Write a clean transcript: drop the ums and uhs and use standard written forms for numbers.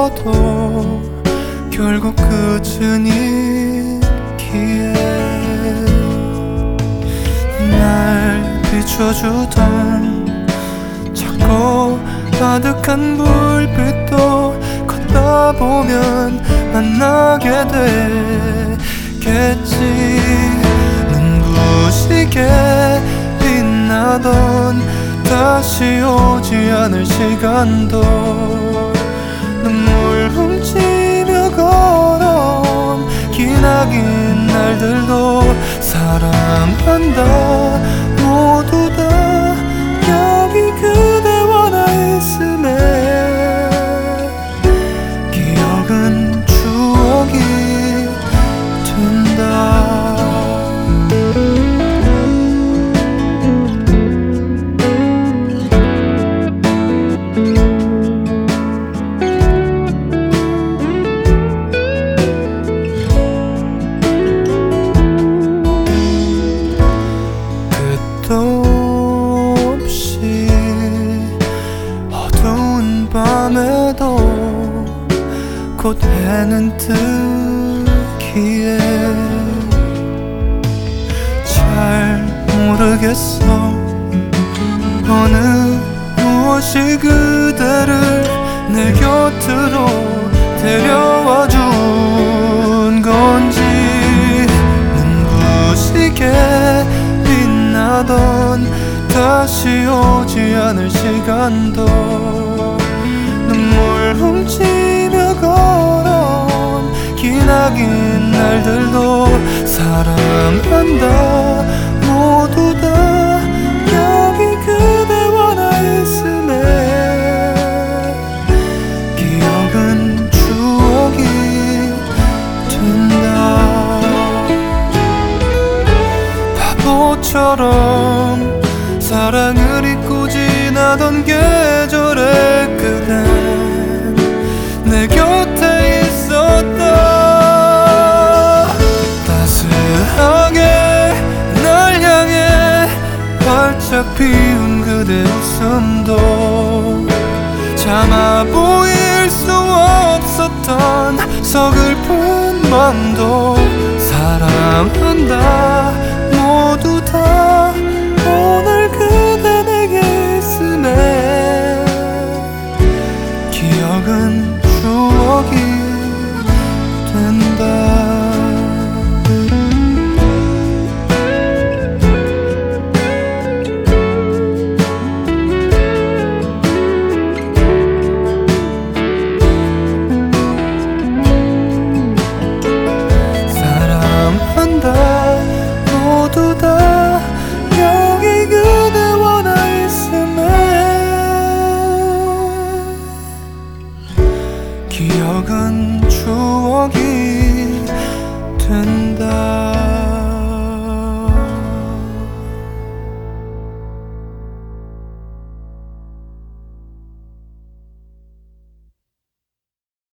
있어도 결국 끝은 있기에 날 비춰주던 작고 아득한 불빛도 걷다 보면 만나게 되겠지. 눈부시게 빛나던 다시 오지 않을 시간도 눈물 훔치며 걸어온 기나긴 날들도 사랑한다 모두 다 여기 그대와 나 있음에 기억은 추억이 된다. 없이 어두운 밤에도 곧 해는 뜨기에 잘 모르겠어 어느 무엇이 그대를 내 곁으로 데려와 준 건지. 눈부시게 빛나던 다시 오지 않을 시간도 눈물 훔치며 걸어온 기나긴 날들도 사랑한다 모두 다 여기 그대와 나 있음에 기억은 추억이 된다. 바보처럼 사랑을 잊고 지나던 계절에 그댄 내 곁에 있었다. 따스하게 날 향해 활짝 피운 그대 웃음도 참아 보일 수 없었던 서글픈 맘도 사랑한다